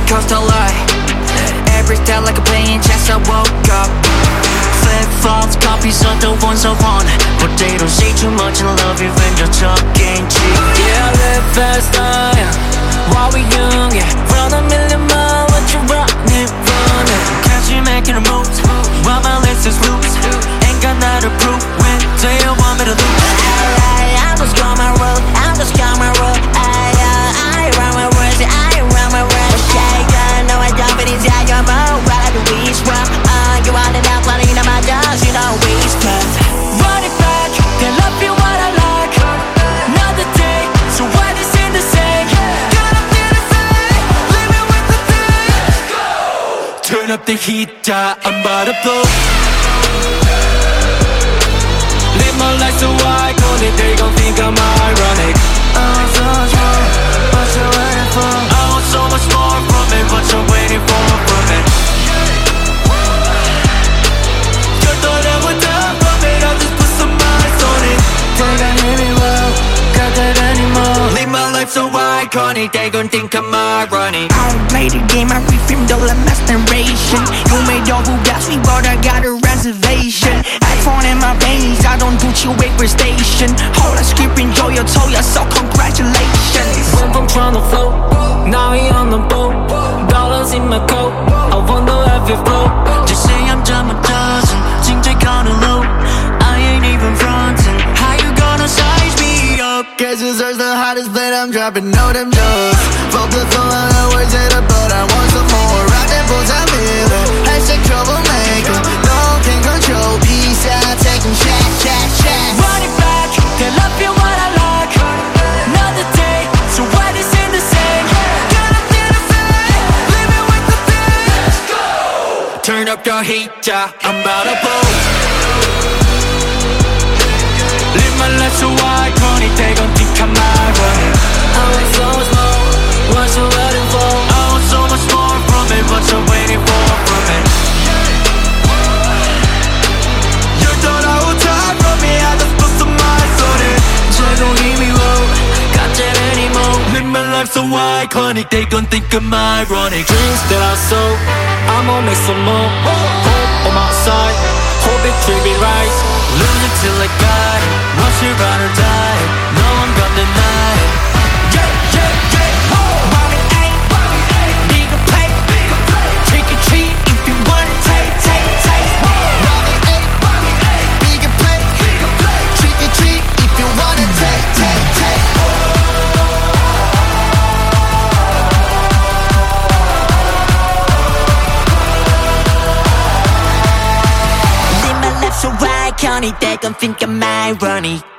cost a lot. Every step like a playing chess, I woke up. Flip-flops, copies of the ones I want, but they don't say too much and love you when you're talking cheap. Yeah, I live fast, while we young, yeah. Run a million miles, what you running? Catch you making a move, while my list is loose. Ain't got nothing to prove, when do you want me to lose? I just got my road, I just got my road. I run my words, I run my words. I know I don't, but it's how you're more. Right to reach one, you want it out, planning on my dogs, you know we spend. Run it back, can love you what I like. Another day, so what is in the same? Gotta feel the same, living with the thing. Turn up the heat, I'm about to blow. Live my life so iconic, they gon' think I'm ironic. I want so much more, what you waiting for? I want so much more from it, what you waiting for from it? You thought I would die from it, I just put some eyes on it. They gon' hear me well, got that anymore. Live my life so iconic, they gon' think I'm ironic. I don't play the game, I reframed all the masturbation. You made your Bugatti, but I got a reservation. iPhone in my veins, I don't do chill waiver station. Hold I skip, enjoy your Toya, so congratulations. Went from trying to float, now he on the boat. Dollars in my coat, I wonder if it float. Just say I'm done a dozen, think they kinda low. I ain't even frontin', how you gonna size me up? Guess who serves the hottest plate, I'm dropping all them drugs. Focus on the words in the but I want some more. Rock that boat, I'm feeling. Hashtag troublemaker, no one can control. Peace out, taking shots, shots, shots. Run it back, can love you what I like. Another day, so what is in the same? Gotta feel the same, living with the thing. Let's go! Turn up your heat, I'm about to blow. Live my life so iconic, they gon' think I'm ironic. I want so much more, what you waiting for? I want so much more from it, what you waiting for from it? You thought I would die from me, I just put some eyes on it. They gon' hear me well, got that anymore. Live my life so iconic, they gon' think I'm ironic. Dreams that I sow, I'ma make some more. Hope on my side, hope it treat me right. Lose it till I got it, watch it ride or die. No, I'm gonna deny it. Yeah, yeah, yeah, oh. Mommy ain't, bigger play, trick or treat if you wanna take. Mommy ain't, bigger play, trick or treat if you wanna take. Live my life so iconic, they gon' think I'm ironic.